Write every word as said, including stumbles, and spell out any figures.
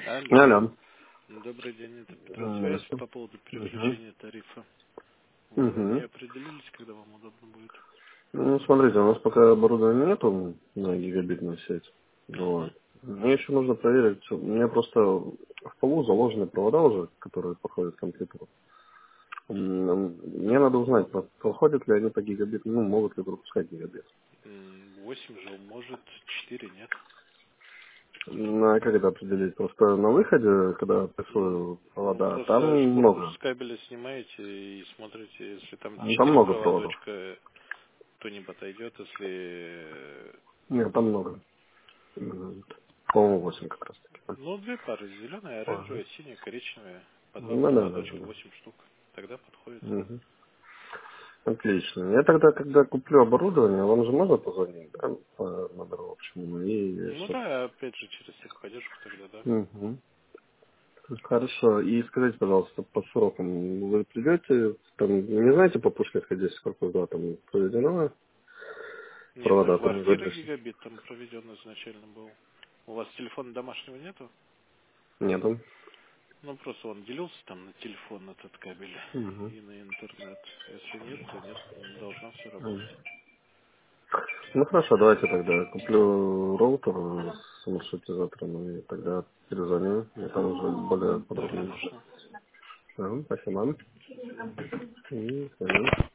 Алло. Алло. Добрый день, это Петросвязь Здравствуйте. по поводу Угу. переключения тарифа. Вы не Угу. определились, когда вам удобно будет? Ну, смотрите, у нас пока оборудования нету на гигабитную сеть. Угу. Вот. Мне еще нужно проверить. У меня просто в полу заложены провода уже, которые подходят к компьютеру. М, Мне надо узнать, по- подходят ли они по гигабиту, ну, могут ли пропускать гигабит. восемь же может, четыре нет. Ну, а как это определить? Просто на выходе, когда М, прессую Ну, провода, там просто шкурку много. с кабеля снимаете и смотрите, если там Там четыре много проводов. проводочка, то не подойдет, если... Нет, там много. М, По-моему, восемь как раз таки. Ну, две пары, зеленая, Ага. оранжевая, синяя, коричневая, по два Ну да, да, проводочка, да. восемь штук. Тогда подходит. Мгм. Отлично. Я тогда, когда куплю оборудование, вам же можно позвонить, да, по номеру общему, и Ну чтоб... да, опять же, через техподдержку тогда, да. Мгм. Хорошо. И скажите, пожалуйста, по срокам вы придете, там, не знаете по пушке ходить, сколько да, там проведено, Не, до провода там квартиры задержаны? гигабит там проведен изначально был. У вас телефона домашнего нету? Нету. Ну, просто он делился там на телефон, этот кабель Мгм. и на интернет. Если нет, то нет, должно все Мгм. работать. Ну хорошо, давайте тогда куплю роутер с маршрутизатором, и тогда перезвоню, и там уже более Да, подробно. конечно. Ага, спасибо. До свидания. И, ага.